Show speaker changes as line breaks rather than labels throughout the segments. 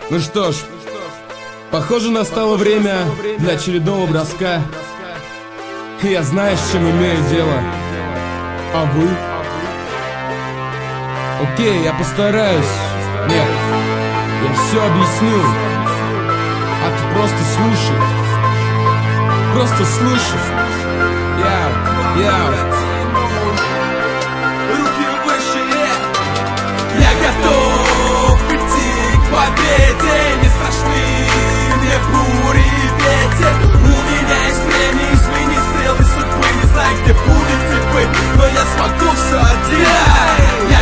Ну что ж, похоже, настало время для очередного броска. И я знаю, с чем имею дело. А вы? Окей, я постараюсь. Нет, я все объясню. А ты просто слушай. Просто слушай.
Руки выше. Я готов идти к победе. Не страшны мне бури и ветер. У меня есть время изменить стрелы судьбы. Не знаю, где будете вы, но я смогу все один. Я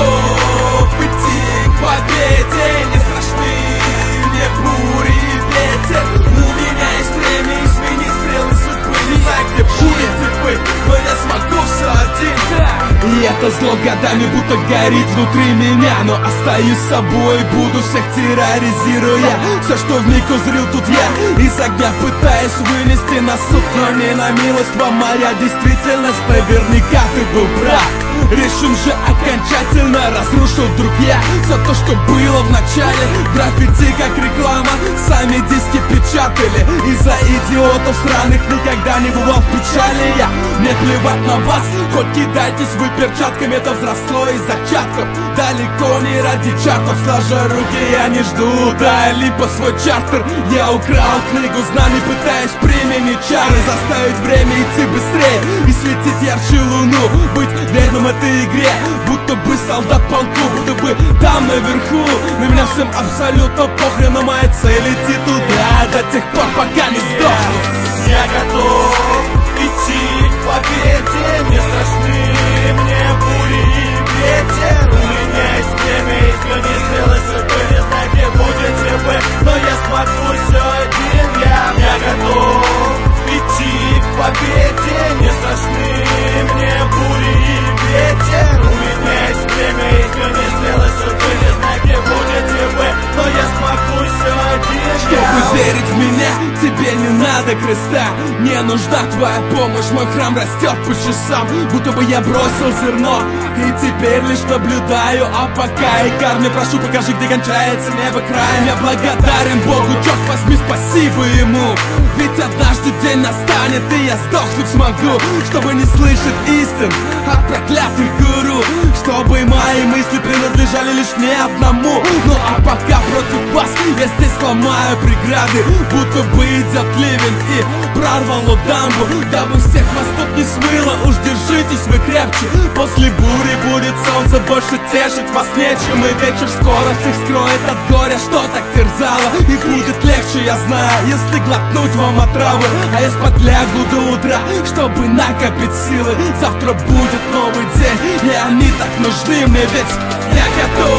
готов идти к победе. Не страшны мне бури и ветер. У меня есть время изменить стрелы судьбы. Не знаю, где будете вы, но я смогу все один. И это зло годами будто горит внутри меня. Но остаюсь собой, буду всех терроризируя. Все, что вмиг узрел, тут я из огня пытаюсь вынести на суд, но не на милость вам моя действительность. Наверняка ты был прав. Решим же окончательно, разрушил вдруг я все то, что было в начале. Граффити как реклама, сами диски печатали. Из-за идиотов сраных никогда не бывал в печали я. Мне плевать на вас, хоть кидайтесь вы перчатками. Это взросло из зачатков, далеко не ради чартов. Сложа руки, я не жду, да, либо свой чартер. Я украл книгу знаний, пытаясь применить чары. Заставить время идти быстрее и светить ярче луну. Быть верным этой игре, будто бы солдат полку. Будто бы там наверху на меня всем абсолютно похрен. Но моя цель идти туда до тех пор, пока не сдохну. Я готов идти к победе. Не страшны мне бури и ветер. У меня есть время изгонить стрелы судьбы. Не знаю, где будете вы, но я смогу все один. Я готов идти к победе. Не страшны мне бури и ветер. У меня есть время изгонить стрелы судьбы. Не знаю, где будете вы, но я смогу все один. Чтобы верить в меня, тебе не надо креста. Мне нужна твоя помощь, мой храм растет по часам. Будто бы я бросил зерно и теперь лишь наблюдаю. А пока и карме прошу, покажи, где кончается небо краем. Я благодарен Богу, черт возьми, спасибо ему. Ведь однажды день настанет, и я сдохнуть смогу. Чтобы не слышать истин от проклятых гуру. Чтобы мои мысли принадлежали лишь мне одному. Ну а пока против вас я здесь сломаю преграды. Будто бы идет ливень и прорвало дамбу. Дабы всех вас тут не смыло, уж держитесь вы крепче. После бури будет солнце, больше тешить вас нечем. И вечер скоро всех скроет от горя, что так терзало. И будет легче, я знаю, если глотнуть вам отравы. А я спать лягу до утра, чтобы накопить силы. Завтра будет новый день, и они так нужны мне, ведь я готов